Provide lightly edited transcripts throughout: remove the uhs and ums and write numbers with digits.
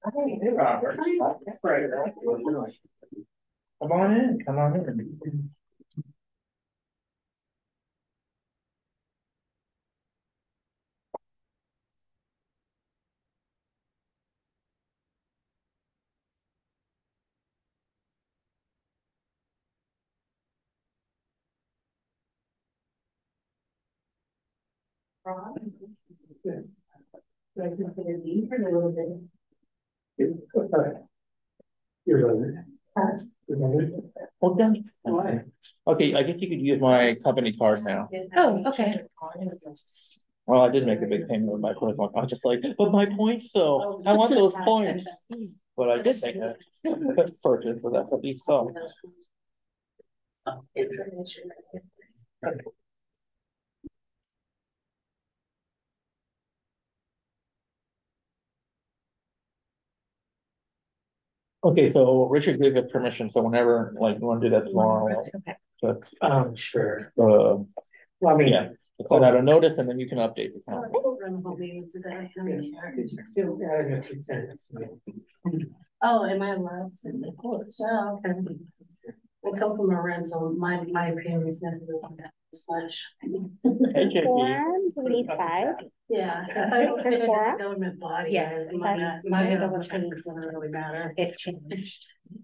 Hey, Robert. Come on in, come on in. Well, done. Okay, I guess you could use my company card now. Oh, okay. Well, I did make a big payment with my personal. I was just like, but my points, so I want those points. But I did make a purchase, so that's at least so. Okay, so Richard gave us permission, so whenever, like, you want to do that tomorrow, Okay. but, Sure. well, Well, I mean, yeah, send out a notice and then you can update the count. still adding a few cents. Oh, am I allowed to? Of course. Oh, okay. I come from a rental, my opinion is never really that as much. Hey, JP. Form, do we need 5? Yeah, if I don't sit in Forum? this government body, Yes, my double change doesn't really matter. It changed.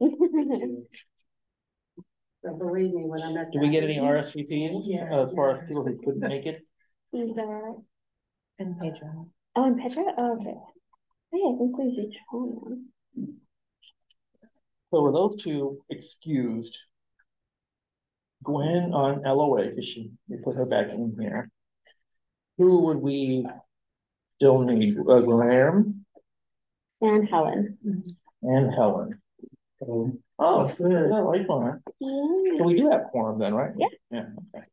But believe me, when I'm at. Do we get any RSVPs as far as people who couldn't make it? Either. And Pedro. Oh, and Petra? Oh, okay. Hey, I think we reached home. So were those two excused? Gwen on LOA, because we put her back in here. Who would we still need? Graham And Helen. and Helen. Oh, good. I like one. So we do have quorum then, right? Yeah. Yeah, okay.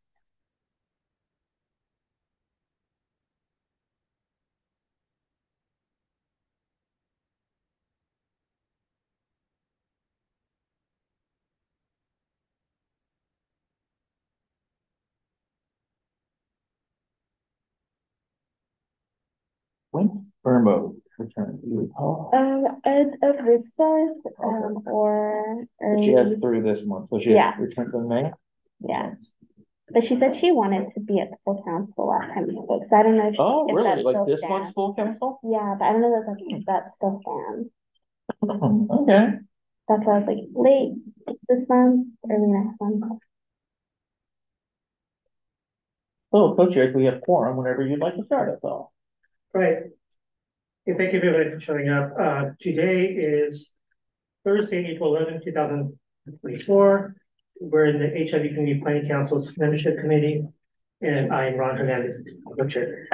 When Irmo returned, do you recall? Of this month, or She has early. through this month, so she Yeah. has returned in May? Yeah. But she said she wanted to be at the full council last time we spoke, so I don't know if. Oh, if really? that Like still this stands. month's full council? Yeah, but I don't know if that still stands. Okay. That's why I was like, late this month, early next month. So, co-chairs, we have quorum whenever you'd like to start us all. Right. Okay, thank you everybody for showing up. Today is Thursday, April 11th, 2024. We're in the HIV Community Planning Council's membership committee, and I'm Ron Hernandez, co-chair.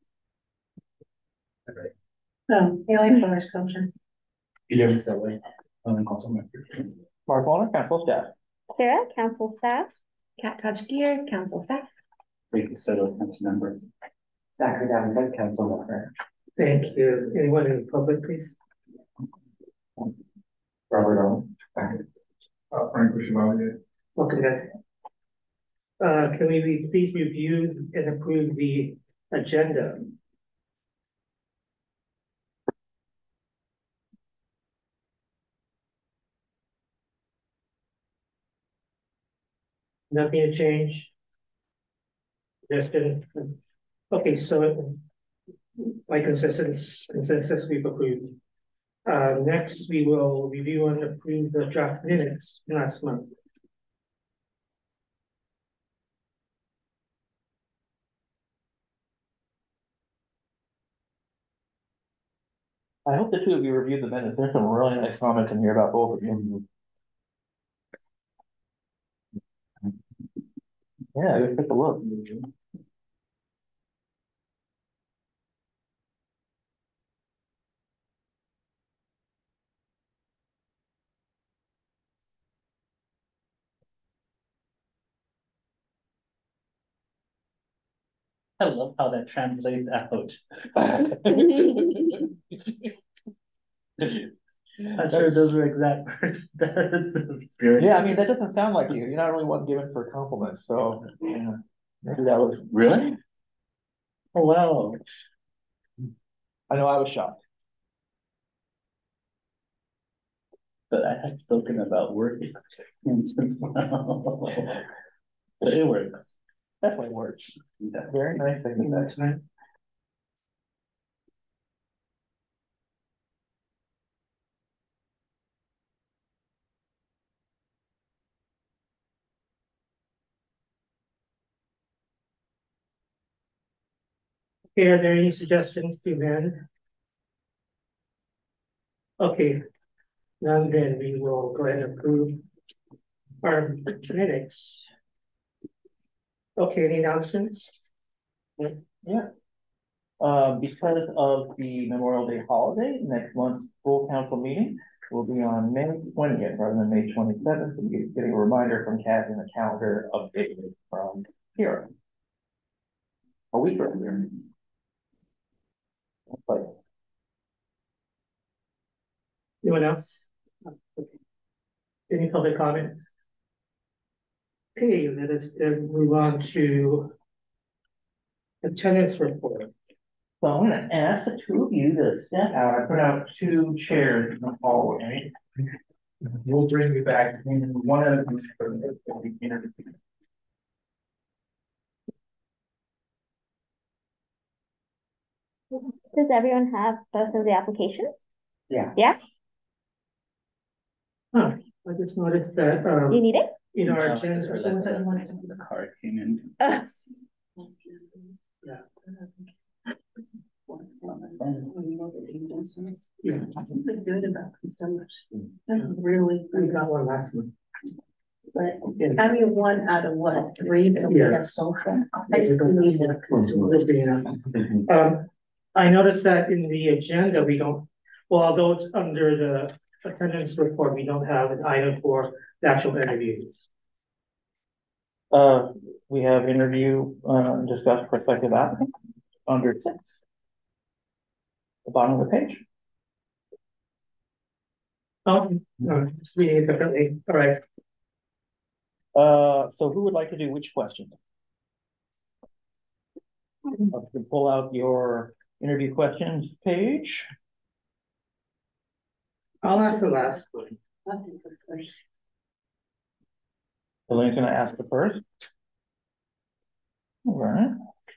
Haley Flowers, culture. Guillermo Selway, council member. Mark Wallner, council staff. Sarah, council staff. Cat Touch Gear, council staff. Ricky Soto, council member. Zachary Davenport, council member. Thank you. Anyone in the public, please? Robert Owen. Frank Chevalier. Welcome, guys. Can we please review and approve the agenda? Nothing to change? Justin? Okay, so by consensus we've approved. Next, we will review and approve the draft minutes last month. I hope the two of you reviewed the minutes. There's some really nice comments in here about both of you. Yeah, let's take a look. I love how that translates out. I'm sure those are exact words. That's the spirit. Yeah, I mean, that doesn't sound like you. You're not really one given for compliments, so, yeah. Maybe that was, Really? Oh, wow. I know I was shocked. But I have spoken about work experience as well. It works. Definitely works. Yeah. Very nice. I think that's Right. Okay, are there any suggestions to amend? Okay, none, then we will go ahead and approve our minutes. Okay, any announcements? Yeah. Because of the Memorial Day holiday, next month's full council meeting will be on May 20th rather than May 27th. So you're getting a reminder from Kat in the calendar updated from here. A week earlier. But Anyone else? Any public comments? Okay, let us then move on to attendance report. So I'm gonna ask the two of you to step out. I put out two chairs in the hallway. We'll bring you back in one of them. Does everyone have both of the applications? Yeah. Yeah, Huh, I just noticed that, you need it? in our No, agenda. that's where the card came in. Yeah, Good about so much. Really. we got one last one. But I mean, one out of what, three that we Yeah. have so far? I need to consider. Will be enough. I noticed that in the agenda, we don't, well, although it's under the attendance report, we don't have an item for the actual interview. We have interview, discussed prospective applicant under 6. The bottom of the page. Oh, no, just reading it differently, all right. So who would like to do which question? You can pull out your interview questions page. I'll ask the last one. Elaine's gonna ask the first. All right.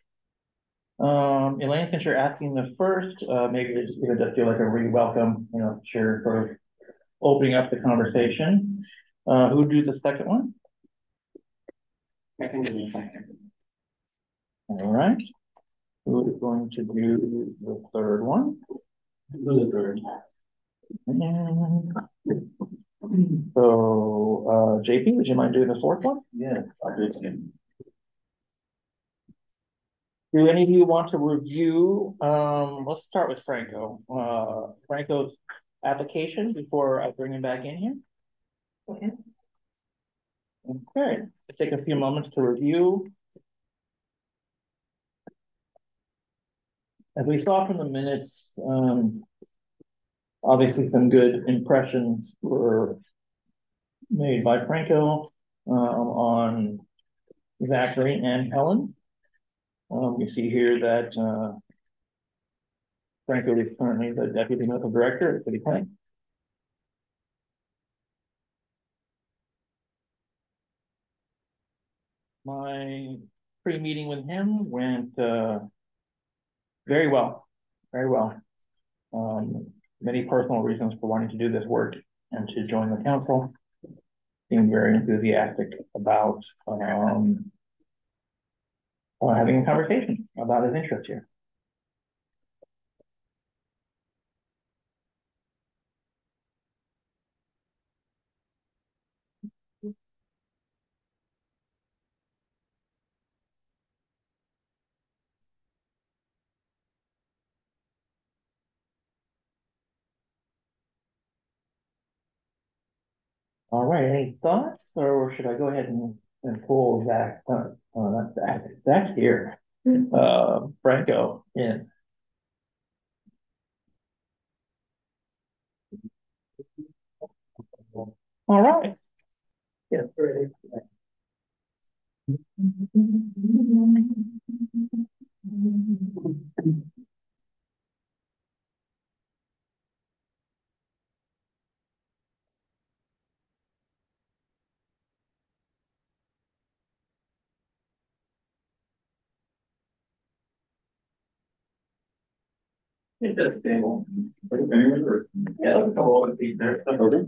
Elaine, since you're asking the first, maybe just give it feel like a re-welcome, you know, sure, sort of opening up the conversation. Who would do the second one? I can do the second. All right. Who is going to do the third one? The third. So, JP, would you mind doing the fourth one? Yes, I'll do it again. Do any of you want to review, let's start with Franco, Franco's application before I bring him back in here? Okay. Okay, take a few moments to review. As we saw from the minutes, obviously some good impressions were made by Franco, on Zachary and Helen. We see here that, Franco is currently the deputy medical director at City Planning. My pre-meeting with him went, very well, very well. Many personal reasons for wanting to do this work and to join the council. Seemed very enthusiastic about, having a conversation about his interest here. All right, any thoughts, or should I go ahead and pull Zach, not Zach, Zach here, Franco in? All right. Yeah, ready. It's a table. Anyone or? Yeah, there's a couple of things there. Okay.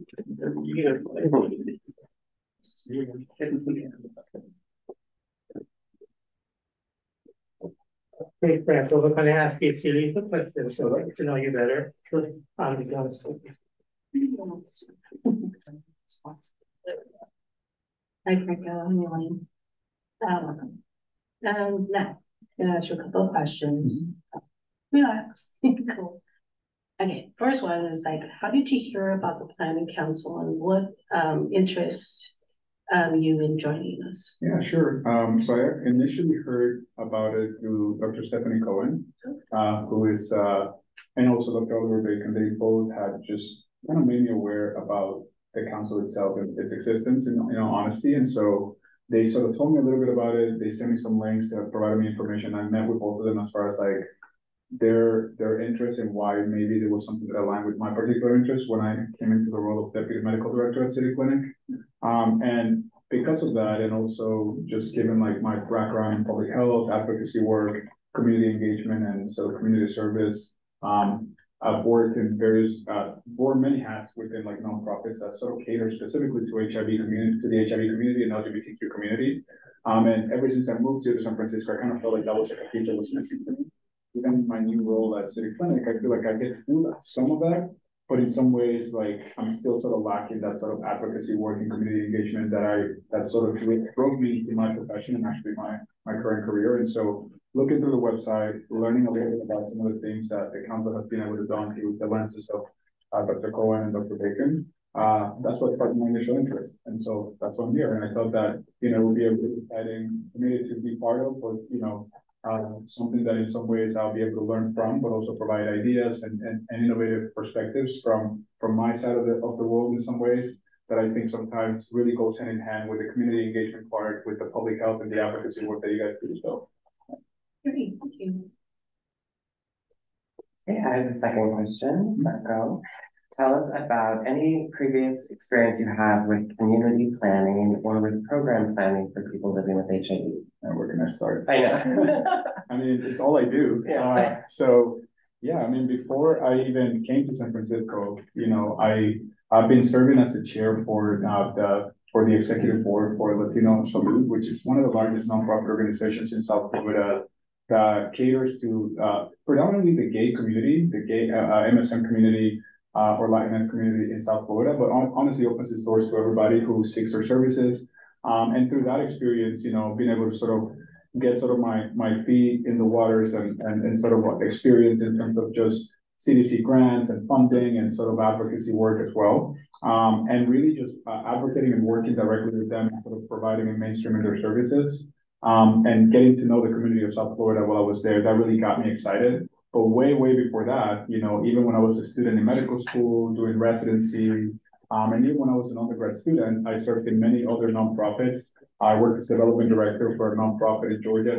Great, Brad, so we're gonna ask you a series of questions, so let to know you better. Sure. The honest. Hi, Franco, I'm Elaine. Now, gonna ask you a couple of questions. Relax, cool. Okay, first one is like, how did you hear about the planning council and what interests you in joining us? Yeah, sure. So I initially heard about it through Dr. Stephanie Cohen, who is, and also Dr. Oliver Bacon. They both had just kind of made me aware about the council itself and its existence in honesty. And so they sort of told me a little bit about it. They sent me some links that provided me information. I met with both of them as far as like their interest and why maybe there was something that aligned with my particular interest when I came into the role of deputy medical director at City Clinic. And because of that, and also just given like my background in public health, advocacy work, community engagement, and so community service, I've worked in various, wore many hats within like nonprofits that sort of cater specifically to HIV community, to the HIV community and LGBTQ community. And ever since I moved here to San Francisco, I kind of felt like that was like a feature was missing for me. Even in my new role at City Clinic, I feel like I get to do some of that, but in some ways, like I'm still sort of lacking that sort of advocacy work and community engagement that sort of drove me to my profession and actually my current career. And so looking through the website, learning a little bit about some of the things that the council has been able to do through the lenses of Dr. Cohen and Dr. Bacon, that's what sparked my initial interest. And so that's why I'm here. And I thought that, it would be a really exciting community to be part of, but, something that in some ways I'll be able to learn from, but also provide ideas and innovative perspectives from my side of the world in some ways that I think sometimes really goes hand in hand with the community engagement part, with the public health and the advocacy work that you guys do. So. Great, thank you. Okay, I have a second question, Marco. Tell us about any previous experience you have with community planning or with program planning for people living with HIV. And we're gonna start. I know. I mean, it's all I do. Yeah. So yeah, I mean, before I even came to San Francisco, I've been serving as the chair for the executive board for Latino Salud, which is one of the largest nonprofit organizations in South Florida that caters to predominantly the gay community, the gay MSM community, or Latinx community in South Florida, but honestly opens its doors to everybody who seeks their services. And through that experience, being able to sort of get sort of my feet in the waters and sort of what experience in terms of just CDC grants and funding and sort of advocacy work as well. And really just advocating and working directly with them, sort of providing and mainstreaming their services. And getting to know the community of South Florida while I was there, that really got me excited. But way before that, even when I was a student in medical school, doing residency, and even when I was an undergrad student, I served in many other nonprofits. I worked as development director for a nonprofit in Georgia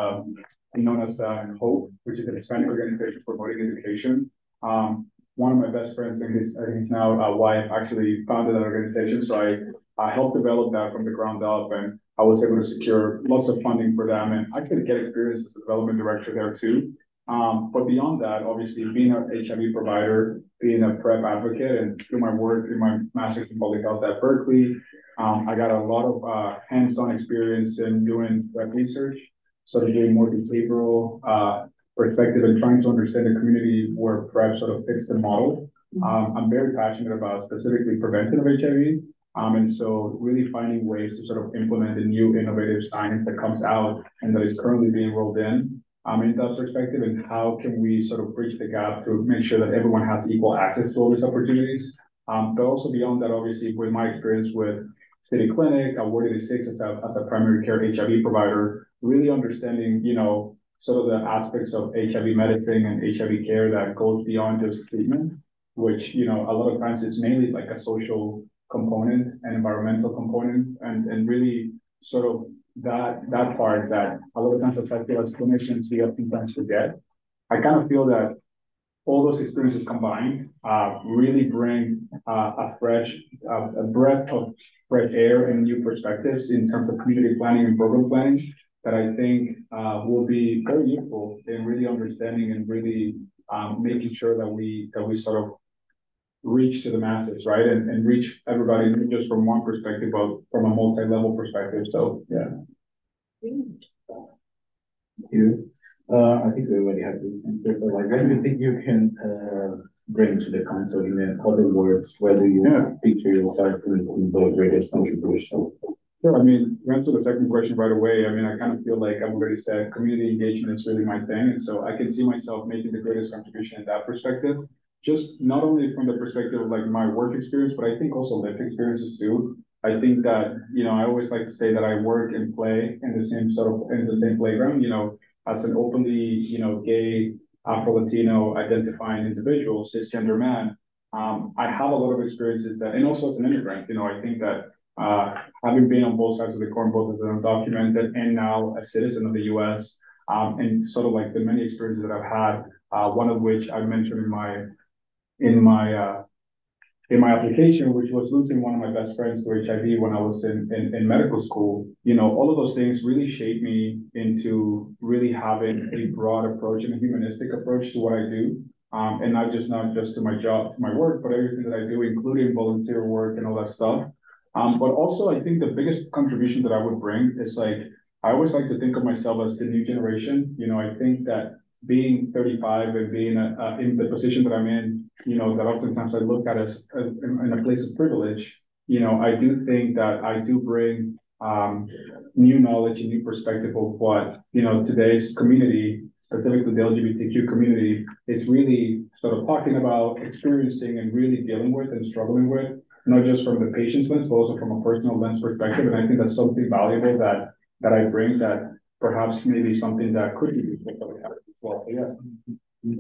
known as HOPE, which is an Hispanic organization promoting education. One of my best friends and his now wife actually founded that organization. So I helped develop that from the ground up, and I was able to secure lots of funding for them and actually get experience as a development director there too. But beyond that, obviously being an HIV provider, being a PrEP advocate, and through my work in my master's in public health at Berkeley, I got a lot of hands-on experience in doing PrEP research, sort of doing more behavioral perspective and trying to understand the community where PrEP sort of fits the model. I'm very passionate about specifically prevention of HIV. And so really finding ways to sort of implement the new innovative science that comes out and that is currently being rolled in that perspective, and how can we sort of bridge the gap to make sure that everyone has equal access to all these opportunities. But also beyond that, obviously, with my experience with City Clinic, Ward 86 as a primary care HIV provider, really understanding, sort of the aspects of HIV medicine and HIV care that goes beyond just treatment, which, a lot of times is mainly like a social component and environmental component, and really sort of that part that a lot of times as clinicians we oftentimes forget. I kind of feel that all those experiences combined really bring a breath of fresh air and new perspectives in terms of community planning and program planning that I think will be very useful in really understanding and really making sure that we sort of reach to the masses, right? And reach everybody, not just from one perspective, but from a multi-level perspective. So, yeah. You, I think we already have this answer, but like, what do you think you can, bring to the council? In other words, whether you picture yourself in the greatest contribution? Sure. I mean, to answer the second question right away, I mean, I kind of feel like I've already said, community engagement is really my thing. And so I can see myself making the greatest contribution in that perspective. Just not only from the perspective of like my work experience, but I think also lived experiences too. I think that, you know, I always like to say that I work and play in the same in the same playground, you know, as an openly, you know, gay, Afro-Latino identifying individual, cisgender man. I have a lot of experiences that, and also as an immigrant, you know, I think that having been on both sides of the coin, both as an undocumented and now a citizen of the US, and sort of like the many experiences that I've had, one of which I mentioned in my application, which was losing one of my best friends to HIV when I was in medical school. You know, all of those things really shaped me into really having a broad approach and a humanistic approach to what I do. And not just to my job, to my work, but everything that I do, including volunteer work and all that stuff. But also I think the biggest contribution that I would bring is like, I always like to think of myself as the new generation. You know, I think that being 35 and being in the position that I'm in, you know, that oftentimes I look at as in a place of privilege, you know, I do think that I do bring new knowledge and new perspective of what, you know, today's community, specifically the LGBTQ community, is really sort of talking about, experiencing, and really dealing with and struggling with, not just from the patient's lens, but also from a personal lens perspective. And I think that's something valuable that I bring that perhaps maybe something that could be useful for the as well. Yeah.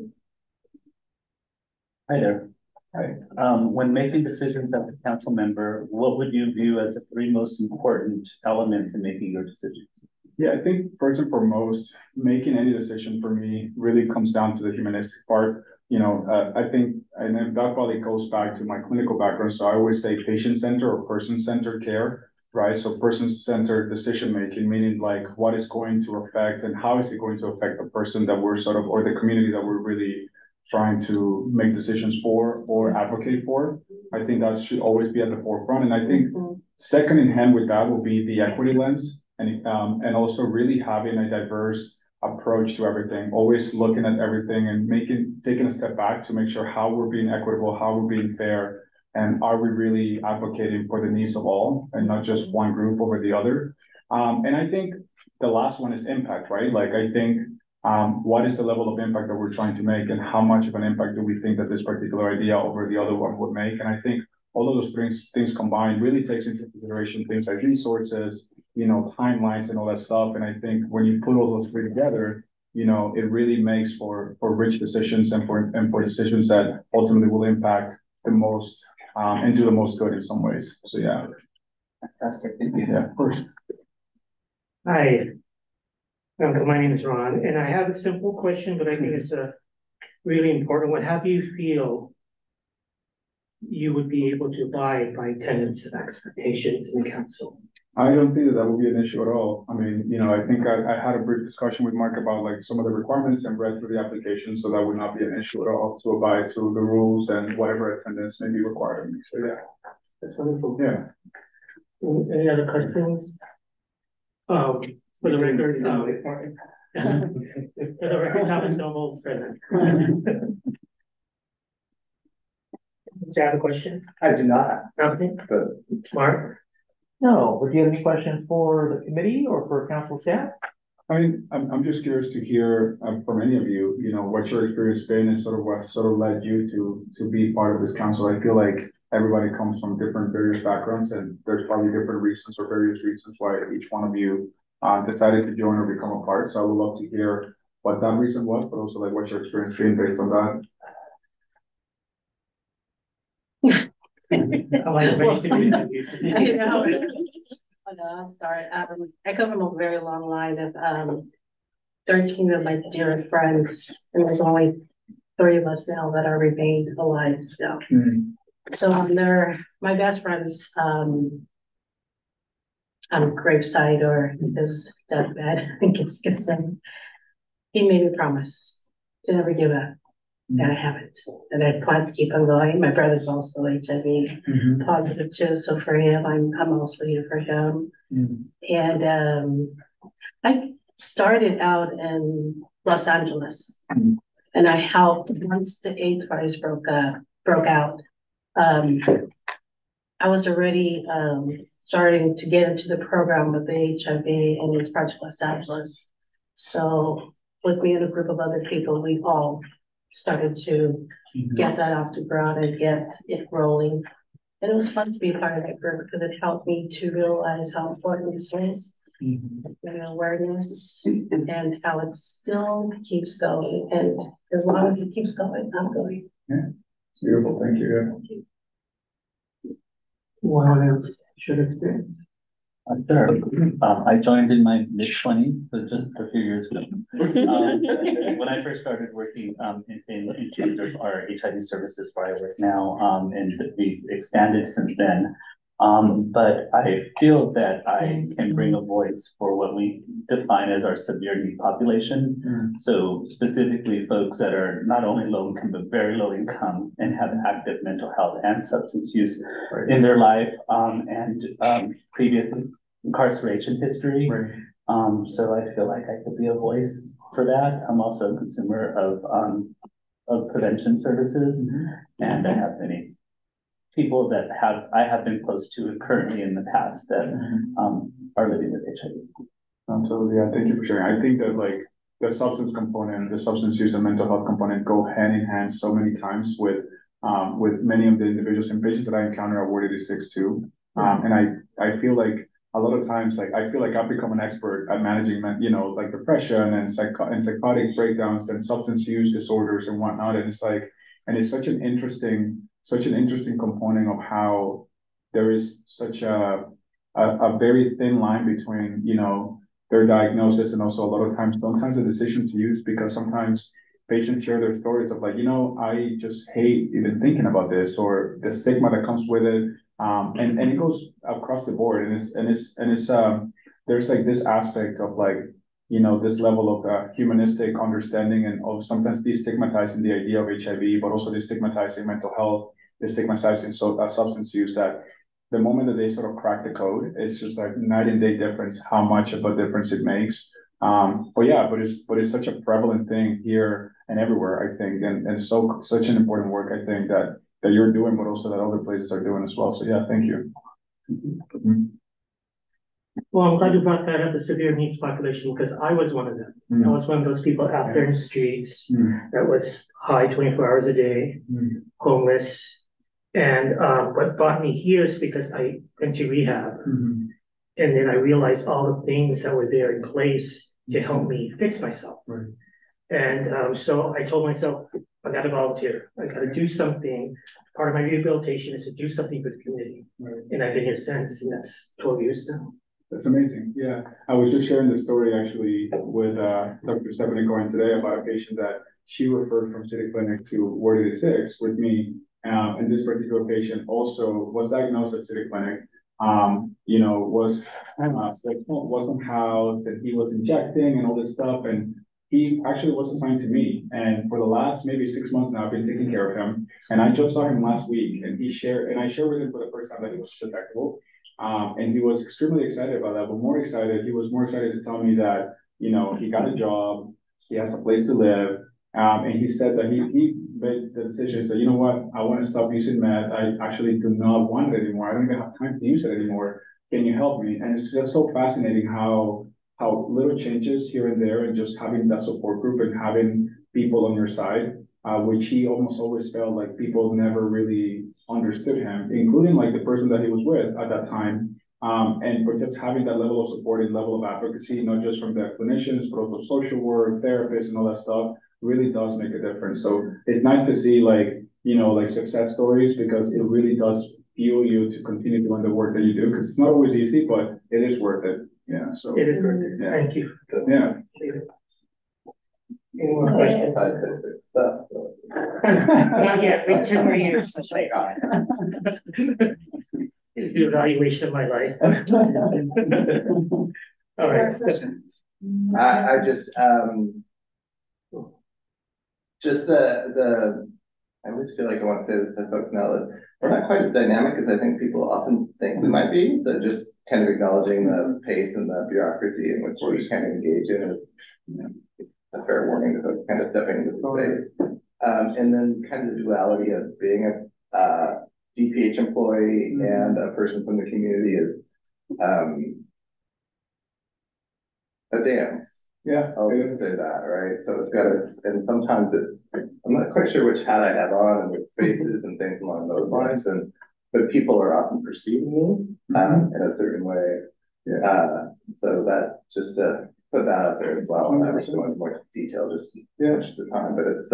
Hi there. Hi. When making decisions as a council member, what would you view as the three most important elements in making your decisions? Yeah, I think first and foremost, making any decision for me really comes down to the humanistic part. You know, I think, and that probably goes back to my clinical background. So I always say patient-centered or person-centered care, right? So person-centered decision-making, meaning like what is going to affect and how is it going to affect the person that we're sort of, or the community that we're really trying to make decisions for or advocate for. I think that should always be at the forefront. And I think second in hand with that will be the equity lens, and also really having a diverse approach to everything, always looking at everything and taking a step back to make sure how we're being equitable, how we're being fair, and are we really advocating for the needs of all and not just one group over the other. And I think the last one is impact, right? Like I think what is the level of impact that we're trying to make, and how much of an impact do we think that this particular idea over the other one would make? And I think all of those things combined really takes into consideration things like resources, you know, timelines and all that stuff. And I think when you put all those three together, you know, it really makes for rich decisions and for decisions that ultimately will impact the most and do the most good in some ways. So yeah. Fantastic. Thank you. Yeah, of course. Hi, my name is Ron, and I have a simple question, but I think it's a really important one. How do you feel you would be able to abide by tenants' expectations in the council? I don't think that will be an issue at all. I mean, you know, I think I had a brief discussion with Mark about like some of the requirements and read through the application, so that would not be an issue at all to abide to the rules and whatever attendance may be required of me. So yeah, That's wonderful. yeah. Any other questions? For the record, for the record, Thomas Noble is present. Do you have a question? I do not. Okay, Good. Mark? No, would you have any questions for the committee or for council staff? I mean, I'm just curious to hear from any of you, you know, what your experience been and sort of what sort of led you to be part of this council. I feel like everybody comes from various backgrounds, and there's probably different reasons or various reasons why each one of you decided to join or become a part. So I would love to hear what that reason was, but also like what's your experience been based on that. I'll start. I come from a very long line of 13 of my dear friends, and there's only 3 of us now that are remained alive still. So they're my best friends on graveside or his deathbed. I think it's he made me promise to never give up. and I haven't. And I plan to keep on going. My brother's also HIV positive too, so for him, I'm also here for him. And I started out in Los Angeles, and I helped once the AIDS virus broke out. I was already starting to get into the program with the HIV and AIDS Project Los Angeles. So with me and a group of other people, we all started to get that off the ground and get it rolling. And it was fun to be a part of that group because it helped me to realize how important this is, and awareness, and how it still keeps going. And as long as it keeps going, I'm going. Yeah, it's beautiful. Thank you. Thank you. What else should experience? Sure. I joined in my mid-20s, so just a few years ago. When I first started working in charge of our HIV services where I work now, and we've expanded since then. But I feel that I can bring a voice for what we define as our severe need population. So specifically folks that are not only low income, but very low income and have active mental health and substance use in their life, and previous incarceration history. So I feel like I could be a voice for that. I'm also a consumer of prevention services, and I have many people that I have been close to currently in the past that are living with HIV. Absolutely, yeah, thank you for sharing. I think that like the substance component, the substance use and mental health component go hand in hand so many times with many of the individuals and patients that I encounter at Ward 86 too. And I feel like a lot of times, like I feel like I've become an expert at managing, like depression and psychotic breakdowns and substance use disorders and whatnot. And it's like, and it's such an interesting component of how there is such a very thin line between, their diagnosis and also a lot of times, sometimes the decision to use, because sometimes patients share their stories of like, I just hate even thinking about this, or the stigma that comes with it. And it goes across the board, and it's there's like this aspect of like, this level of humanistic understanding and of sometimes destigmatizing the idea of HIV, but also destigmatizing mental health, destigmatizing substance use, that the moment that they sort of crack the code, it's just like night and day difference, how much of a difference it makes. But it's such a prevalent thing here and everywhere, I think, and such an important work, I think, that you're doing, but also that other places are doing as well. So yeah, thank you. Well, I'm glad you brought that up, the severe needs population, because I was one of them. I was one of those people out there in the streets that was high 24 hours a day, homeless. And what brought me here is because I went to rehab. And then I realized all the things that were there in place to help me fix myself. And so I told myself, I got to volunteer. I got to do something. Part of my rehabilitation is to do something for the community. And I've been here since, and that's 12 years now. That's amazing. Yeah. I was just sharing the story actually with Dr. Stephanie Cohen today about a patient that she referred from City Clinic to Ward 86 with me. And this particular patient also was diagnosed at City Clinic, was wasn't housed, and he was injecting and all this stuff. And he actually was assigned to me. And for the last maybe 6 months now, I've been taking care of him. And I just saw him last week, and I shared with him for the first time that he was detectable. And he was extremely excited about that, but he was more excited to tell me that, he got a job, he has a place to live. And he said that he made the decision, said, you know what, I want to stop using meth. I actually do not want it anymore. I don't even have time to use it anymore. Can you help me? And it's just so fascinating how little changes here and there, and just having that support group and having people on your side, which he almost always felt like people never really understood him, including like the person that he was with at that time. And for just having that level of support and level of advocacy, not just from the clinicians, but also social work, therapists, and all that stuff, really does make a difference. So it's nice to see like success stories, because it really does fuel you to continue doing the work that you do, because it's not always easy, but it is worth it. Yeah. So it is worth it. Yeah. Thank you. Yeah. Any more questions? Not yet. Wait 10 more years. The evaluation of my life. All right. I just just I always feel like I want to say this to folks now that we're not quite as dynamic as I think people often think we might be. So just kind of acknowledging the pace and the bureaucracy in which we kind of engage in is, you know, a fair warning to folks kind of stepping into the space. And then kind of the duality of being a DPH employee and a person from the community is a dance. Yeah. I'll just say that, right? So it's got and sometimes I'm not quite sure which hat I have on and which faces and things along those lines, but people are often perceiving me in a certain way. So that just to put that out there as well. I'm not going into more detail, just the time, but it's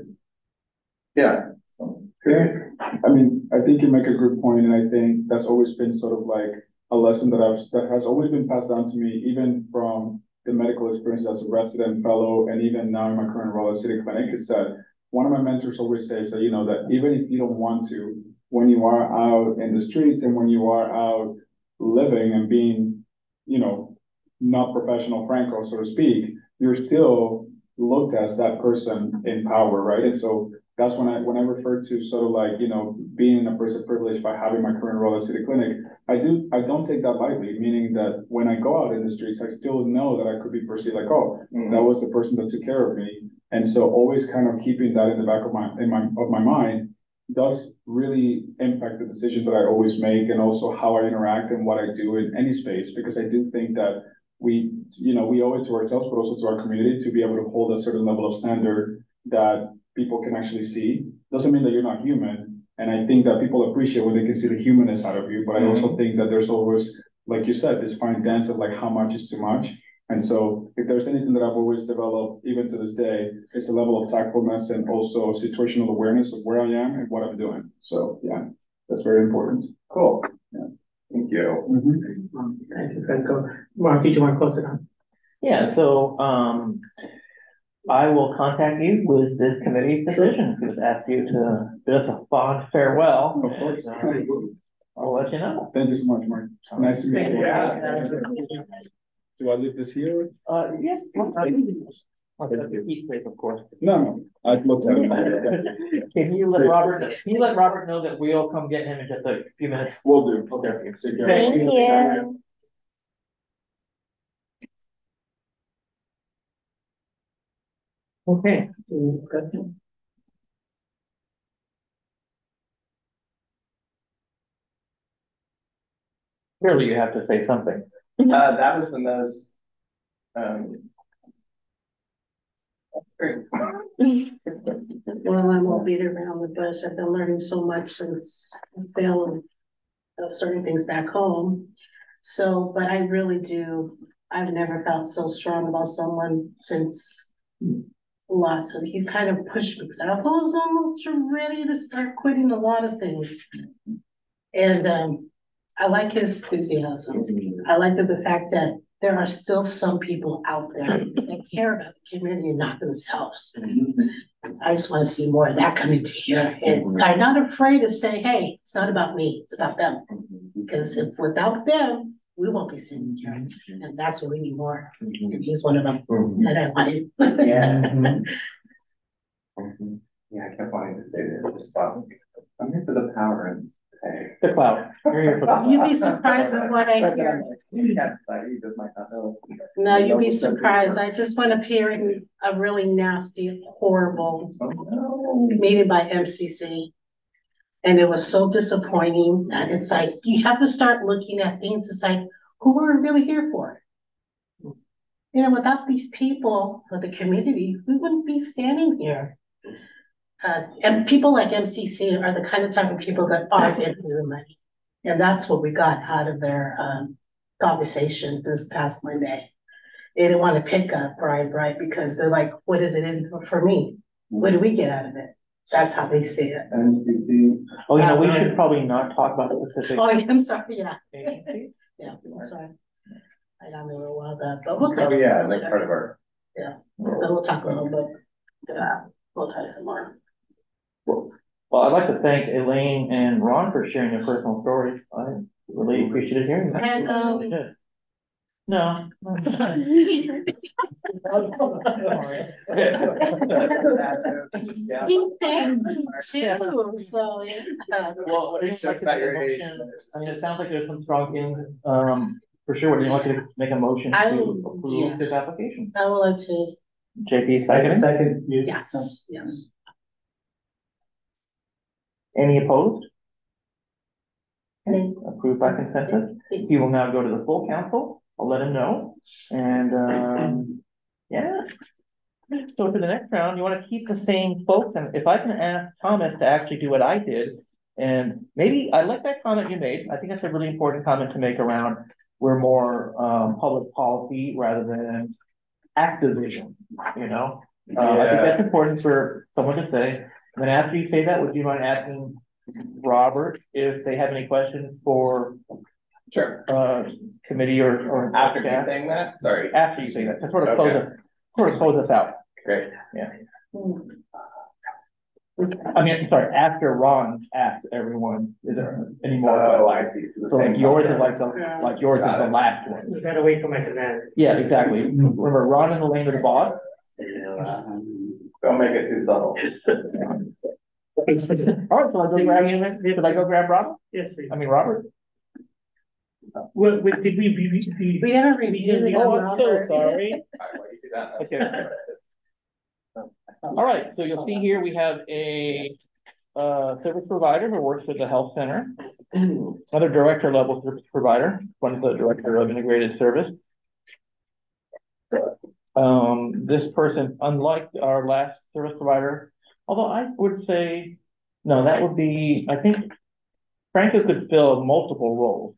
So I mean, I think you make a good point, and I think that's always been sort of like a lesson that has always been passed down to me, even from the medical experience as a resident fellow, and even now in my current role at City Clinic, is that one of my mentors always says that, you know, that even if you don't want to, when you are out in the streets and when you are out living and being, you know, not professional Franco, so to speak, you're still looked as that person in power, right? And so that's when I refer to sort of like, you know, being a person privileged by having my current role at City Clinic, I don't take that lightly, meaning that when I go out in the streets, I still know that I could be perceived like, oh, that was the person that took care of me. And so always kind of keeping that in the back of my mind does really impact the decisions that I always make, and also how I interact and what I do in any space, because I do think that we owe it to ourselves, but also to our community to be able to hold a certain level of standard that people can actually see. Doesn't mean that you're not human. And I think that people appreciate when they can see the humanness out of you. But I also think that there's always, like you said, this fine dance of like how much is too much. And so if there's anything that I've always developed, even to this day, it's a level of tactfulness and also situational awareness of where I am and what I'm doing. So yeah, that's very important. Cool. Yeah. Thank you. Thank you, Franco. Mark, did you want to close it on? Yeah, so I will contact you with this committee's decision. Just ask you to bid us a fond farewell. Of course. I'll let you know. Thank you so much, Mark. Nice to meet you. Yeah. Do I leave this here? Yeah. Eat safe, of course. No, I've looked at it. Can you let Robert know that we'll come get him in just a few minutes? Will do. Okay. Take care. Thank you. Okay. Surely you have to say something. That was the most great. Well, I won't beat around the bush. I've been learning so much since I failed of certain things back home. So, but I really do, I've never felt so strong about someone since lots of, he kind of pushed me because I was almost ready to start quitting a lot of things. And I like his enthusiasm. I like the fact that there are still some people out there that care about the community and not themselves. I just want to see more of that coming to here. And I'm not afraid to say, hey, it's not about me, it's about them. Because if without them, we won't be sitting here. And that's what we need more. And he's one of them that I wanted. Yeah, I kept wanting to say this. I'm here for the power and The cloud. You're here for the You'd be surprised at what I hear. Yeah, you just might not know. No, you'd be surprised. I just went up here in a really nasty, horrible meeting by MCC. And it was so disappointing that it's like, you have to start looking at things. It's like, who are we really here for? You know, without these people for the community, we wouldn't be standing here. And people like MCC are the kind of type of people that aren't into the money. And that's what we got out of their conversation this past Monday. They didn't want to pick a bribe, right? Because they're like, what is it in for me? What do we get out of it? That's how they see it. MCC. Oh, you know, we should probably not talk about specific. Oh, I'm sorry, yeah. agencies. Yeah, I'm sorry. I got me a little wild up, but we'll. Oh, yeah, like part of our. Yeah, we'll talk a little bit. We'll talk some more. Well, I'd like to thank Elaine and Ron for sharing their personal stories. I really appreciated hearing that. And No. He thanked me too, so, yeah. Well, what do you like to make a motion? I mean, it sounds like there's some strong feelings, for sure. Would you like to make a motion I to will, yeah. approve this application? I would like to, JP second. Second, you. yes, yes. Any opposed? No. Approved by consensus. He will now go to the full council. I'll let him know. And, yeah. So for the next round, you want to keep the same folks, and if I can ask Thomas to actually do what I did, and maybe, I like that comment you made, I think that's a really important comment to make around, we're more, public policy rather than activism, you know? I think that's important for someone to say, and then after you say that, would you mind asking Robert if they have any questions for Sure. Committee or After you staff? saying that, sorry. After you say that, to sort of Okay. close us out. Great. I mean, sorry, after Ron asked everyone, is there any more? Oh, questions? I see. So like yours is like yours is the last one. You gotta wait for my command. Yeah, exactly. Remember, Ron in the lane of the boss? Don't make it too subtle. All right, so I go grab him. Did I go grab Robert? Yes, please. I mean, Robert? What, did we? We haven't reviewed it. Oh, I'm so sorry. All right, well, you do that. Okay. All right, so you'll see here, we have a service provider who works at the health center. Another director level service provider, one of the director of integrated service. This person, unlike our last service provider, although I would say, no, that would be, I think Franco could fill multiple roles.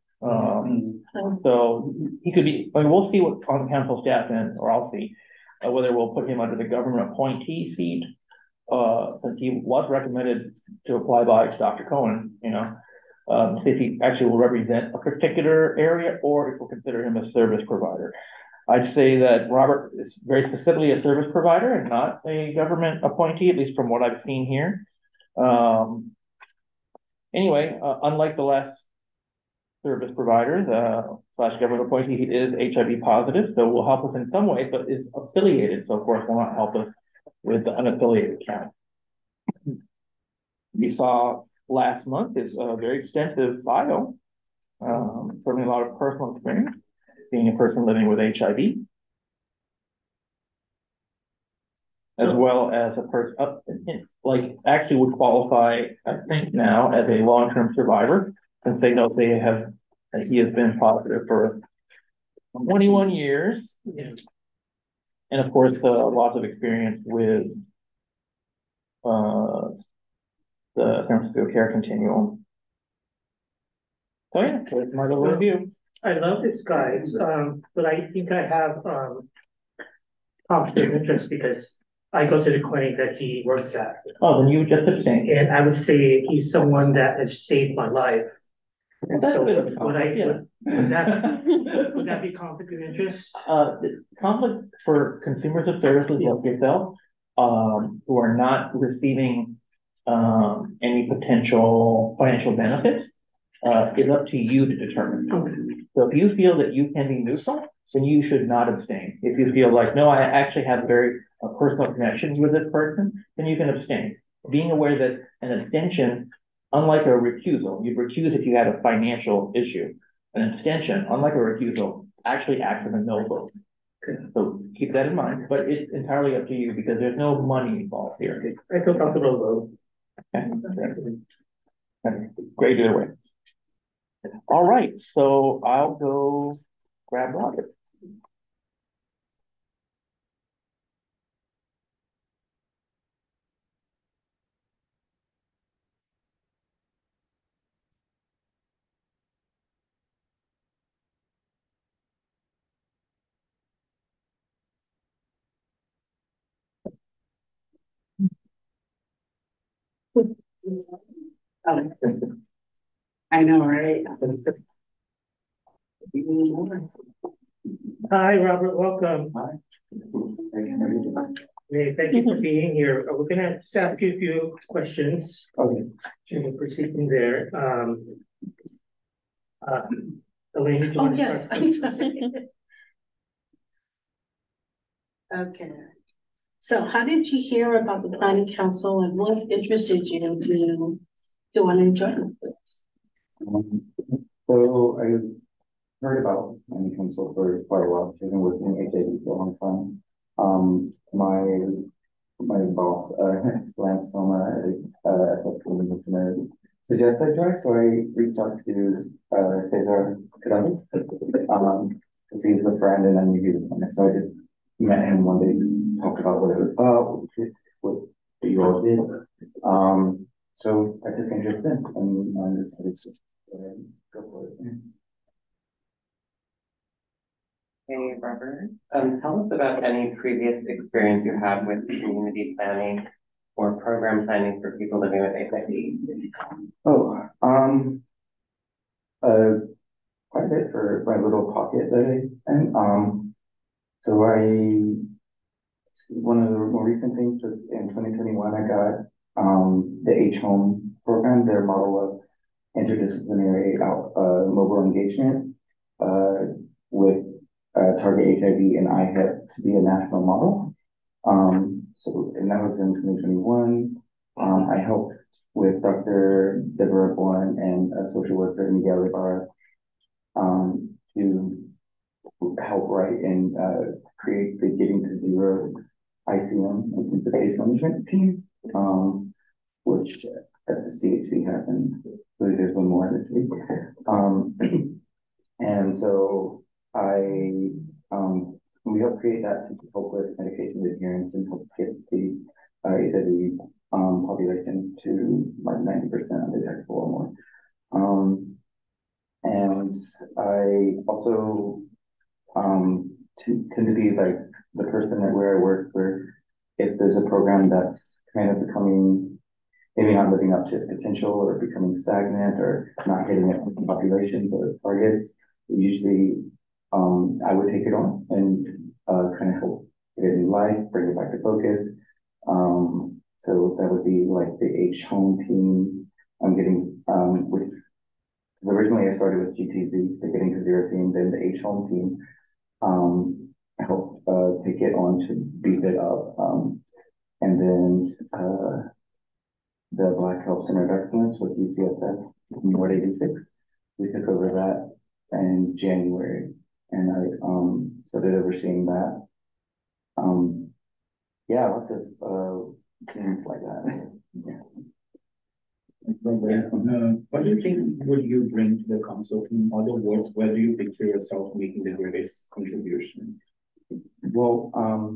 So he could be, I mean, we'll see what on council staff and, or I'll see whether we'll put him under the government appointee seat, since he was recommended to apply by Dr. Cohen, you know, if he actually will represent a particular area or if we'll consider him a service provider. I'd say that Robert is very specifically a service provider and not a government appointee, at least from what I've seen here. Anyway, unlike the last service provider, slash government appointee, he is HIV positive, so will help us in some ways, but is affiliated, so of course will not help us with the unaffiliated count. We saw last month is a very extensive bio, certainly a lot of personal experience, being a person living with HIV, as well as a person, like actually would qualify, I think now, as a long-term survivor, since they know he has been positive for 21 years. And of course, lots of experience with the San Francisco Care Continuum. So yeah, so it's my little review. I love this guys, but I think I have conflict of interest because I go to the clinic that he works at. Oh, then you just abstain. And I would say he's someone that has saved my life. And That's so a bit of a would conflict, would that be conflict of interest? The conflict for consumers of services like yourself, who are not receiving any potential financial benefit, is up to you to determine. Okay. So if you feel that you can be neutral, then you should not abstain. If you feel like, no, I actually have very personal connection with this person, then you can abstain. Being aware that an abstention, unlike a recusal, you'd recuse if you had a financial issue. An abstention, unlike a recusal, actually acts as a no vote. So keep that in mind, but it's entirely up to you because there's no money involved here. I feel comfortable though. Okay. Great either way. All right, so I'll go grab Robert. I know, right? Hi, Robert, welcome. Hey, thank you for being here. We're gonna just ask you a few questions. Okay. And we'll proceed from there. Elaine, do you Oh, want to yes, start? I'm sorry. Okay. So how did you hear about the planning council and what interested you to want to join? So I heard about planning council for quite a while. I've been working in HID for a long time. My boss, Lance Soma, listener, suggested I try, so I reached out to Cesar Cadales, because he's a friend and I knew he was on it. So I just met him one day, talked about what it was about, what you all did. So I took interest in and decided to go for it. Hey, Robert, tell us about any previous experience you have with community planning or program planning for people living with HIV. Oh, quite a bit for my little pocket that so one of the more recent things is in 2021, I got, the H-Home program, their model of interdisciplinary mobile engagement, with Target HIV and IHIP to be a national model. And that was in 2021. I helped with Dr. Deborah Bourne and a social worker, Miguel Ibarra, to help write and create the Getting to Zero ICM, the case management team, which at the CHC happened. So there's one more in the city. And so we helped create that to help with medication adherence and help get the HIV population to like 90% undetectable or more. And I also tend to be like the person where I work, where if there's a program that's kind of becoming maybe not living up to its potential or becoming stagnant or not hitting it with the populations or targets, usually I would take it on and kind of help get it in life, bring it back to focus. So that would be like the H-Home team. I'm getting, which originally I started with GTZ, the Getting to Zero team, then the H-Home team. I helped take it on to beef it up. And then the Black Health Center of Excellence with UCSF, Ward 86. We took over that in January, and I started overseeing that. Yeah, lots of things like that. Yeah. What do you think would you bring to the council? In other words, where do you picture yourself making the greatest contribution? Well,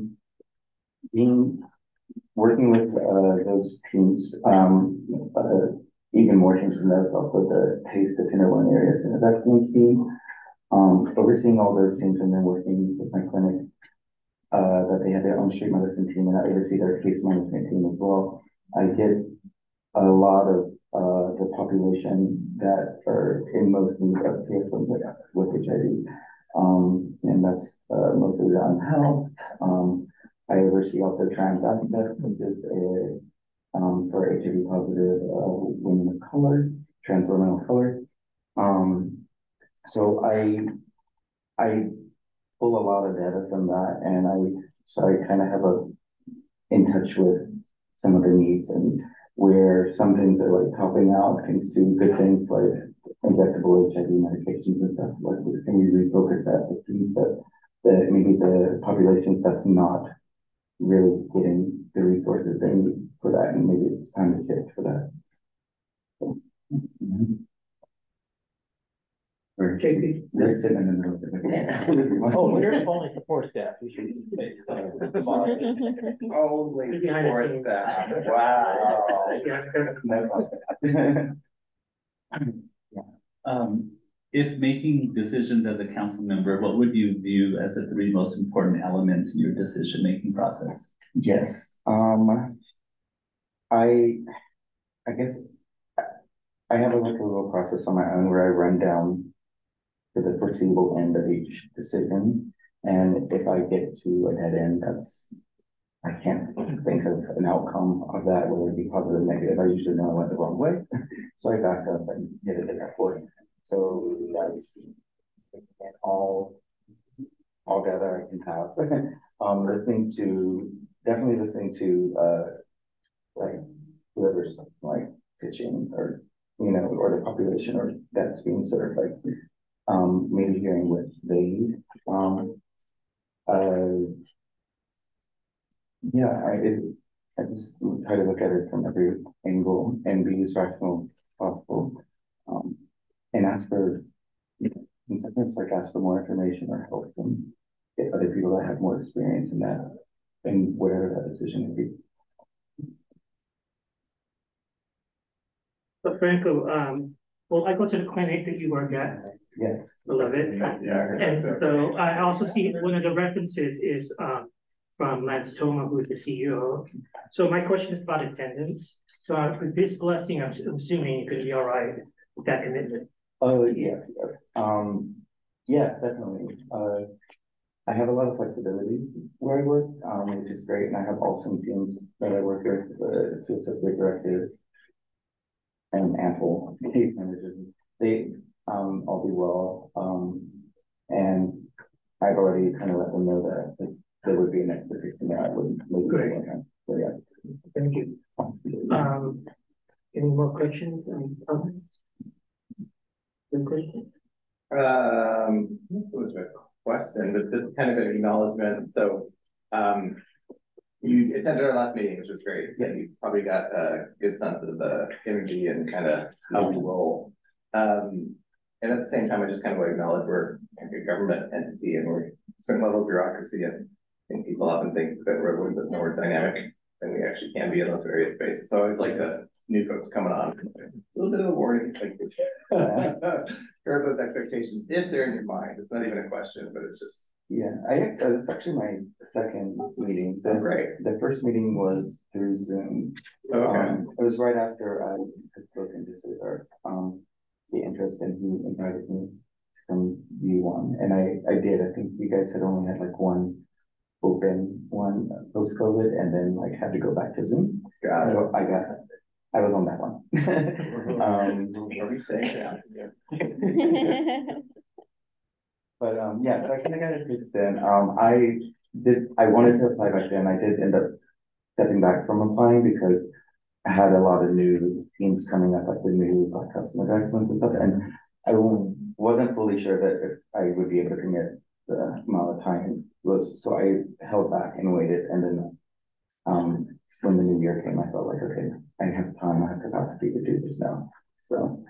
working with those teams, even more teams than that, also the TASTE, the Tenderloin Area Center of Excellence team, overseeing all those teams and then working with my clinic, that they have their own street medicine team and I oversee their case management team as well. I get a lot of the population that are in most need of care with HIV. And that's mostly the unhoused. I oversee also Trans Access, which is for HIV positive women of color, trans women of color. So I pull a lot of data from that, and I kind of have in touch with some of the needs and where some things are like helping out, things do good things like injectable HIV medications and stuff. Like, can we refocus that to things that maybe the population that's not really getting the resources they need for that, and maybe it's time to shift for that. So, or JP, they're sitting in the middle of it. Oh, we're only support staff. We should say Only support staff. Wow. If making decisions as a council member, what would you view as the three most important elements in your decision-making process? Yes. I guess I have like a little process on my own where I run down to the foreseeable end of each decision. And if I get to a dead end, I can't think of an outcome of that, whether it be positive or negative. I usually know I went the wrong way. So I back up and hit a different point. So that's all gather I can have. definitely listening to, like, whoever's like pitching or, or the population or that's being served, like, maybe hearing what they need. Yeah, I just try to look at it from every angle and be as rational as possible. And ask for, and sometimes like ask for more information or help from other people that have more experience in that, and whatever that decision would be. So Franco, well, I go to the clinic that you work at. Yes. I love it. Yeah. And so I also see one of the references is from Lance Toma, who's the CEO. So my question is about attendance. So with this blessing, I'm assuming it could be all right with that commitment. Oh, yes. Yes, definitely. I have a lot of flexibility where I work, which is great. And I have awesome teams that I work with, two associate directors and ample case managers. They all do well. And I've already kind of let them know that there would be an expectation that I wouldn't leave it again. So yeah. Thank you. Any more questions? Any comments? Good questions? Not so much of a question, but just kind of an acknowledgement. So, you attended our last meeting, which was great. So you probably got a good sense of the energy and kind of how we roll. And at the same time, I just kind of acknowledge we're a government entity and we're a certain level of bureaucracy. And I think people often think that we're a little bit more dynamic than we actually can be in those various spaces. So I always like the new folks coming on and say, a little bit of a warning, like this. Curb those expectations if they're in your mind. It's not even a question, but it's just. Yeah, it's actually my second meeting. Great. The first meeting was through Zoom. Okay. It was right after I had spoken to Cesar, the interest, and he invited me from U1, and I did. I think you guys had only had like one open one post-COVID, and then like had to go back to Zoom. Got it. So I was on that one. What are we saying now? But yeah, so I kind of got it fixed then. I wanted to apply back then. I did end up stepping back from applying because I had a lot of new teams coming up, like the new customer excellence and stuff, and I wasn't fully sure that if I would be able to commit the amount of time was, so I held back and waited, and then when the new year came, I felt like, okay, I have time, I have capacity to do this now. So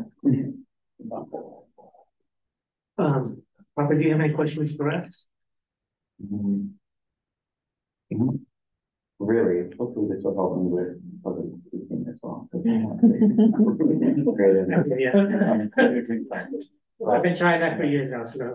Robert, do you have any questions for us? Really, hopefully this will help me with public speaking as well. I've been trying that for years now, so.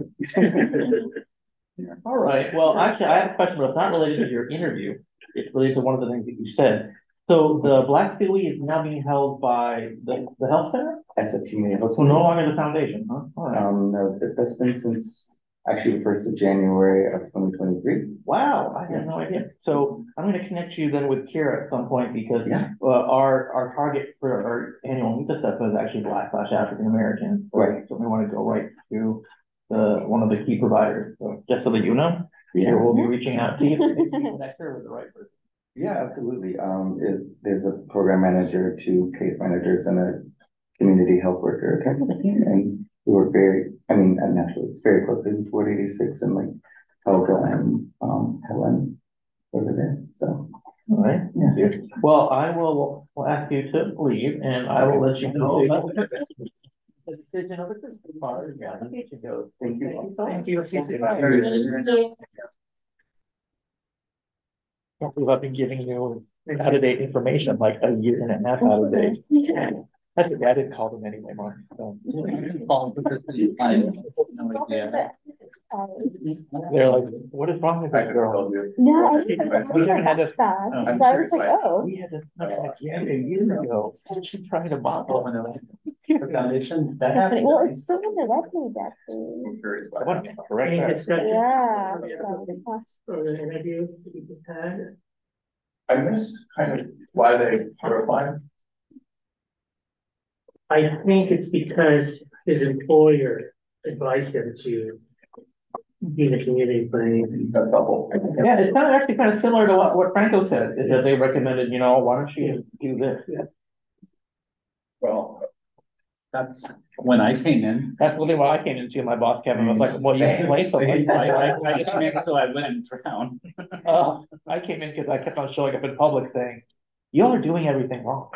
All right, well, actually, I have a question, but it's not related to your interview. It's related to one of the things that you said. So the Black COE is now being held by the health center? As a community. So no longer the foundation, huh? All right. No, that's been since actually the 1st of January of 2023. Wow, I had no idea. So I'm going to connect you then with Kira at some point because our target for our annual meet assessment is actually Black/African American. So right. So we want to go right to one of the key providers. So just so that you know, we'll be reaching out to you to connect her with the right person. Yeah, absolutely. There's a program manager, 2 case managers, and a community health worker type of thing, and we work naturally, it's very closely with 486 and like Helga and Helen over there. So, all right. Yeah. Well, I will ask you to leave, and I will let you know the decision of the Christmas party. Yeah, thank you. Thank you. Can't believe I've been giving you out-of-date information like a year and a half out of date. That's okay, I didn't call them anyway, Mark. So. They're like, what is wrong with that girl? No, I didn't We haven't had this. so I was like, oh. We had this a year ago. She's trying to bottle The foundation. Well, it's still in the webpage actually. Correct. Any discussion? Yeah. Or the interview that you just had? I missed kind of why they are applying. I think it's because his employer advised him to being a community planning. That's helpful. Yeah, it's kind of actually kind of similar to what Franco said, is that they recommended, why don't you do this? Well, That's when I came in. That's really why I came into my boss, Kevin, was like, well, you can play so much. I came in so I wouldn't drown. I came in because I kept on showing up in public saying, y'all are doing everything wrong.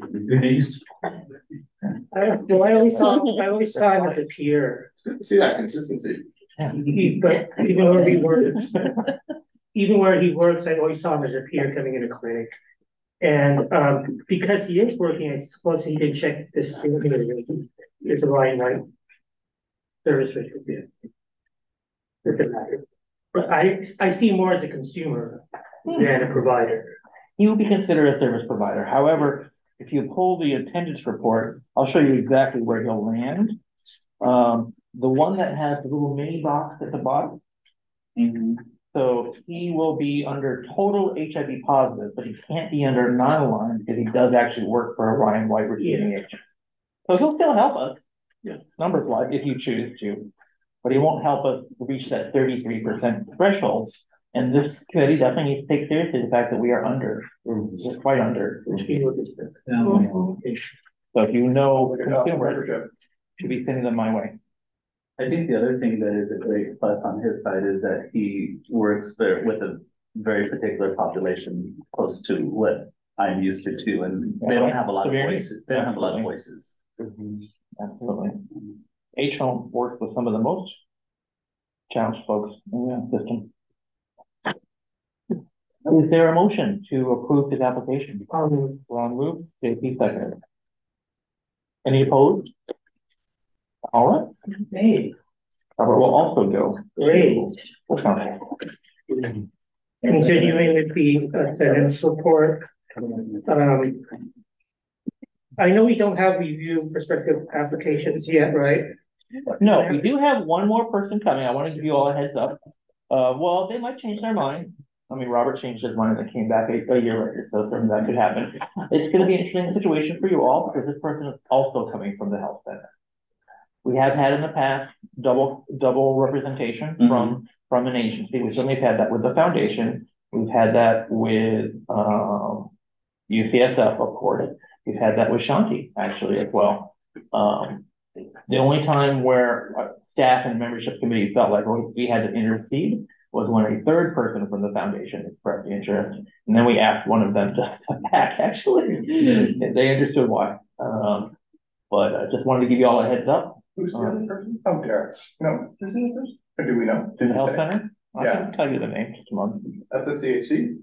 I always saw him as a peer. see that consistency. But even where he works, even where he works, I always saw him as a peer coming in a clinic. And because he is working, I suppose he did check this. It's a Ryan White service which would be it. But I see more as a consumer than a provider. He will be considered a service provider. However, if you pull the attendance report, I'll show you exactly where he'll land. The one that has the little mini box at the bottom. So he will be under total HIV positive, but he can't be under non-aligned because he does actually work for a Ryan White receiving agent. So he'll still help us, numbers wise, if you choose to, but he won't help us reach that 33% threshold. And this committee definitely needs to take seriously the fact that we are under, we're quite under. So if you know consumer, should be sending them my way. I think the other thing that is a great plus on his side is that he works with a very particular population close to what I'm used to too, and they don't have a lot of voices. They don't have a lot of voices. Absolutely. H-Home works with some of the most challenged folks in the system. Is there a motion to approve his application? Ron moved, JP seconded. Any opposed? All right. Hey, Robert will also go. great. Okay. Continuing with the attendance report. I know we don't have review prospective applications yet, right? No, we do have one more person coming. I want to give you all a heads up. Well, they might change their mind. I mean, Robert changed his mind and came back a year later, so that could happen. It's going to be an interesting situation for you all because this person is also coming from the health center. We have had in the past double representation from an agency. We certainly have had that with the foundation. We've had that with UCSF, of course. We've had that with Shanti actually as well. The only time where staff and membership committee felt like we had to intercede was when a third person from the foundation expressed interest, and then we asked one of them to back. Actually, they understood why. But I just wanted to give you all a heads up. Who's the other person? Oh, Derek. No, who's the other person? Or do we know? To the health center? I Yeah. can tell you the name just a moment. At the CHC?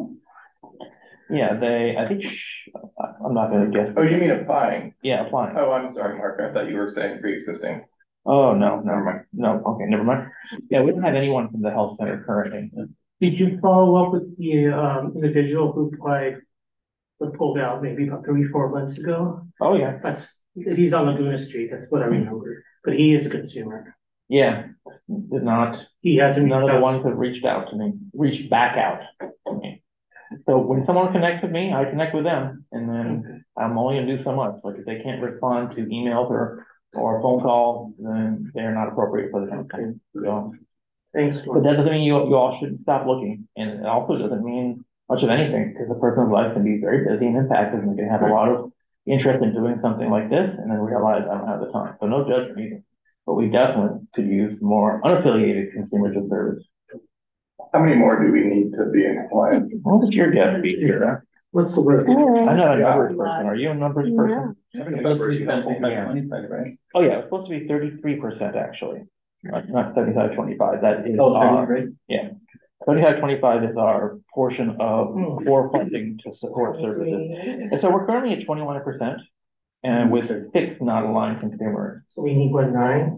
Yeah, I think, I'm not gonna guess. Oh, you mean applying? Yeah, applying. Oh, I'm sorry, Mark. I thought you were saying pre-existing. Oh, no, never mind. No, okay, never mind. Yeah, we don't have anyone from the health center currently. Did you follow up with the individual who applied, but pulled out maybe about 3-4 months ago? Oh, yeah. He's on Laguna Street, that's what I remember, but he is a consumer. Yeah, did not. He hasn't. None of the ones that reached out to me, reached back out to me. So when someone connects with me, I connect with them, and then I'm only gonna do so much. Like if they can't respond to emails or phone calls, then they're not appropriate for the company. So, Thanks. but that doesn't mean you all shouldn't stop looking, and it also doesn't mean much of anything because a person's life can be very busy and impacted, and they can have a lot of interest in doing something like this, and then realize I don't have the time. So no judgment either. But we definitely could use more unaffiliated consumers of service. How many more do we need to be in compliance? What would your guess be here? What's the word? I'm not a numbers person. Are you a numbers person? It's supposed to be 75-25, right? Oh, yeah, it's supposed to be 33% actually, not 75-25. That is Oh, our, 33? yeah. 75-25 is our portion of core funding to support services. And so we're currently at 21%. And with 6 not aligned consumers. So we need 9?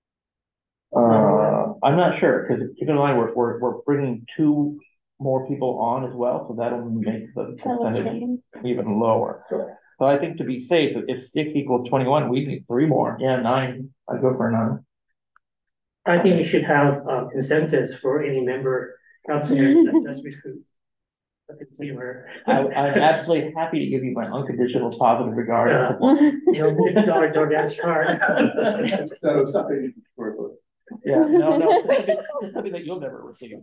I'm not sure, because keep in mind, we're bringing 2 more people on as well, so that'll make the percentage even lower. So I think to be safe, if 6 equals 21, we need 3 more. Yeah, 9, I'd go for 9. I think we should have incentives for any member counselor that does recruit a consumer. I'm absolutely happy to give you my unconditional positive regard. $50 DoorDash card. So something you can work with. Yeah, no, it's something that you'll never receive.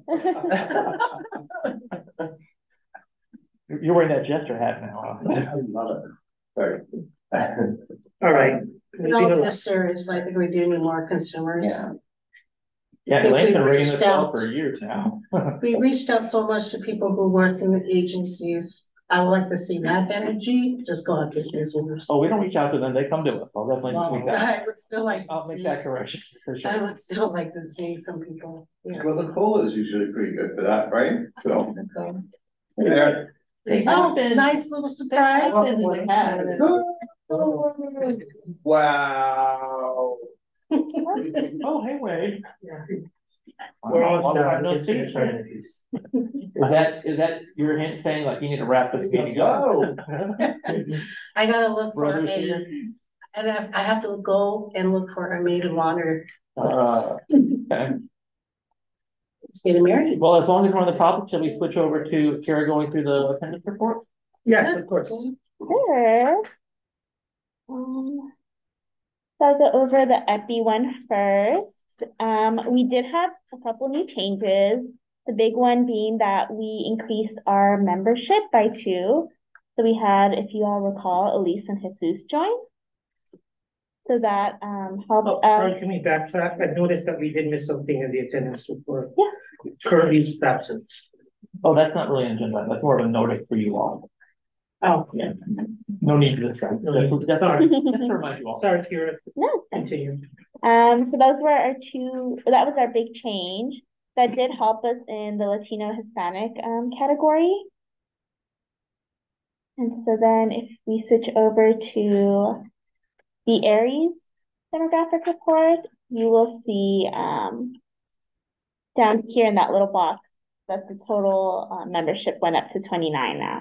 You're wearing that jester hat now. I love it. Sorry. All right. No, yes, serious, I think we do need more consumers. Yeah. Yeah, I think Elaine's been we've ringing reached this bell out. for years now. We reached out so much to people who work in the agencies. I would like to see that energy, just go out to consumers. Oh, we don't reach out to them, they come to us, I'll definitely make that, I would still like to I'll make see, that correction, for I sure. would still like to see some people, yeah. Well, the cola is usually pretty good for that, right? So. Hey there. Oh, nice little surprise. Wow. Oh, hey, Wade. We're all Long time no done. see. Is that your hint saying like you need to wrap this meeting up? I gotta look for Brothers a, here? and I have to go and look for a maid of honor. Okay. It's getting married. Well, as long as we're on the topic, shall we switch over to Kara going through the attendance report? Yes, of course. Sure. So I'll go over the EPI one first. We did have a couple new changes. The big one being that we increased our membership by 2. So we had, if you all recall, Elise and Jesus join. So that helped Oh, us. sorry, can we backtrack? I noticed that we did miss something in the attendance report. Yeah. Currently absence. Oh, that's not really an agenda, that's more of a notice for you all. Oh, Yeah. No need to discuss. That's Sorry. just to remind you all. Sorry, Kira. No. Continue. So those were our 2, that was our big change. That did help us in the Latino Hispanic category. And so then if we switch over to the Aries demographic report, you will see down here in that little box that the total membership went up to 29 now.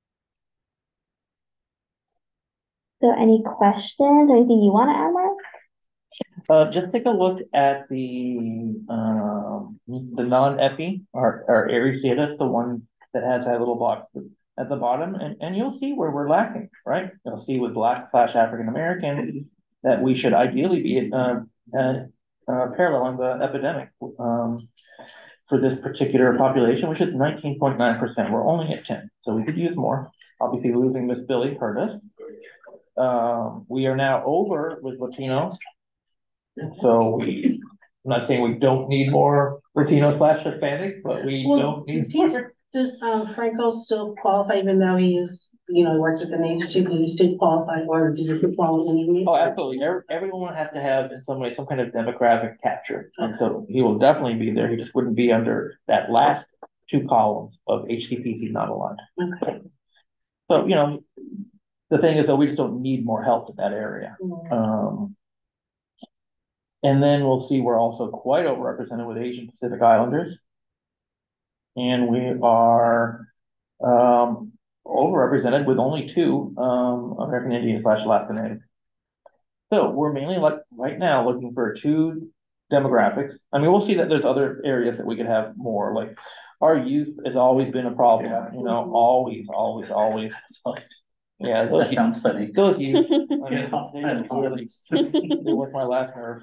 So any questions, anything you want to add, Mark? Just take a look at the non-EPI, our Aries data, the one that has that little box at the bottom, and you'll see where we're lacking, right? You'll see with Black/African American that we should ideally be paralleling the epidemic for this particular population, which is 19.9%. We're only at 10, so we could use more. Obviously, losing Miss Billy hurt us. We are now over with Latinos. So I'm not saying we don't need more Latino/Hispanic, but we don't need more. Does Franco still qualify even though he is, worked with an agency? Does he still qualify or does he qualify anyway? Oh, absolutely. Everyone has to have in some way some kind of demographic capture. And so he will definitely be there. He just wouldn't be under that last 2 columns of HCPC not aligned. Okay. So, the thing is that we just don't need more help in that area. And then we'll see we're also quite overrepresented with Asian Pacific Islanders. And we are overrepresented with only 2 American Indian/Alaska Native. So we're mainly right now looking for 2 demographics. I mean, we'll see that there's other areas that we could have more. Like our youth has always been a problem. Always. Yeah, That sounds funny. Those youth. I mean, they work my last nerve.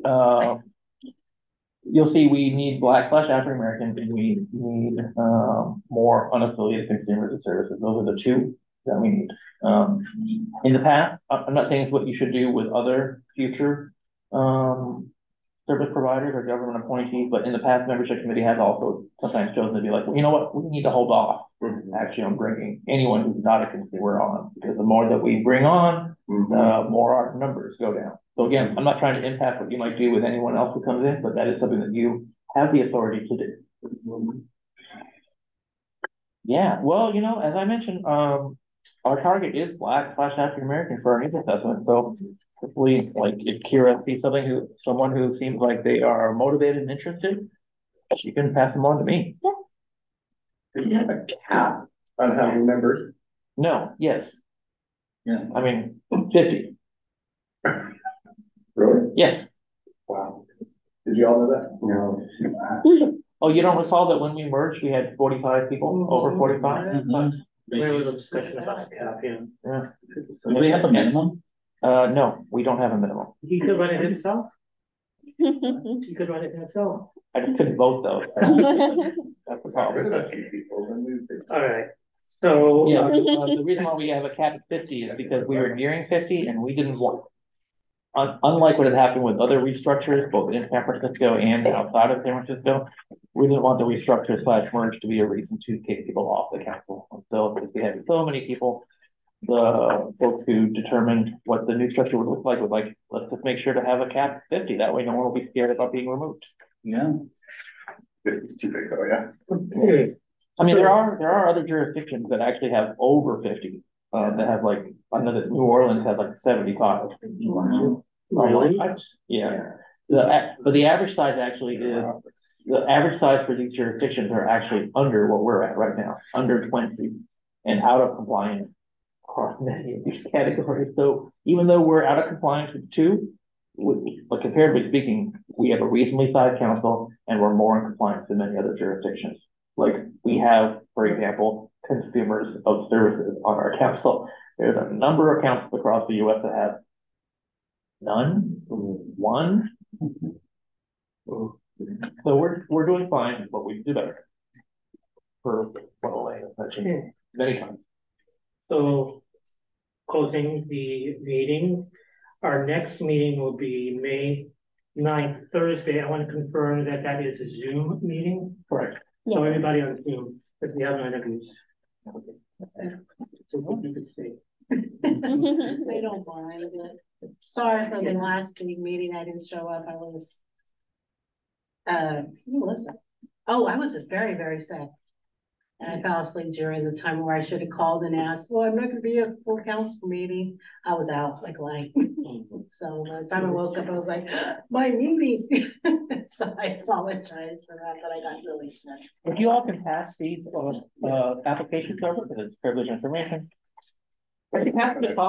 You'll see we need Black/African American, and we need more unaffiliated consumers and services. Those are the 2 that we need. In the past, I'm not saying it's what you should do with other future service providers or government appointees, but in the past, membership committee has also sometimes chosen to be like, well, you know what, we need to hold off actually on bringing anyone who's not a consumer on, because the more that we bring on, the more our numbers go down. So again, I'm not trying to impact what you might do with anyone else who comes in, but that is something that you have the authority to do. Yeah, well, as I mentioned, our target is Black/African American for our needs assessment. So hopefully, like if Kira sees someone who seems like they are motivated and interested, she can pass them on to me. Yeah. Do you have a cap on how many members? No, yes. Yeah. I mean, 50. Really? Yes. Wow. Did you all know that? No. Oh, you don't recall that when we merged, we had 45 people, over 45? There was a discussion about the cap, yeah. Yeah. Do we have a minimum? No, we don't have a minimum. He could run it himself? You could run it in Excel. I just couldn't vote though. That's the Got rid of problem. a few people, then we. All right, so. Yeah, the reason why we have a cap of 50 is because we were nearing 50 and we didn't want. Unlike what had happened with other restructures, both in San Francisco and outside of San Francisco, we didn't want the restructure / merge to be a reason to kick people off the council. So if we had so many people, the folks who determined what the new structure would look like was like, let's just make sure to have a cap of 50. That way no one will be scared about being removed. Yeah. It's too big though, yeah. Okay. I mean, there are other jurisdictions that actually have over 50, that have like, I know that New Orleans has like 75. Really? Yeah, but the average size actually is, the average size for these jurisdictions are actually under what we're at right now, under 20 and out of compliance across many of these categories. So even though we're out of compliance with 2, but comparatively speaking, we have a reasonably sized council and we're more in compliance than many other jurisdictions. Like we have, for example, consumers of services on our council. There's a number of councils across the US that have none, 1. So we're doing fine, but we do better. For many times. So, closing the meeting, our next meeting will be May 9th, Thursday. I want to confirm that that is a Zoom meeting. Correct. So everybody on Zoom, if we have no interviews. So what you could say. They don't mind it. Sorry for the last meeting, I didn't show up, I was. Who was it? Oh, I was just very, very sick. And I fell asleep during the time where I should have called and asked, well, I'm not gonna be at full council meeting. I was out like light. So by the time I woke up, I was like, my meeting. So I apologize for that, but I got really sick. If you all can pass these applications over, because it's privileged information. If you pass them to Tom,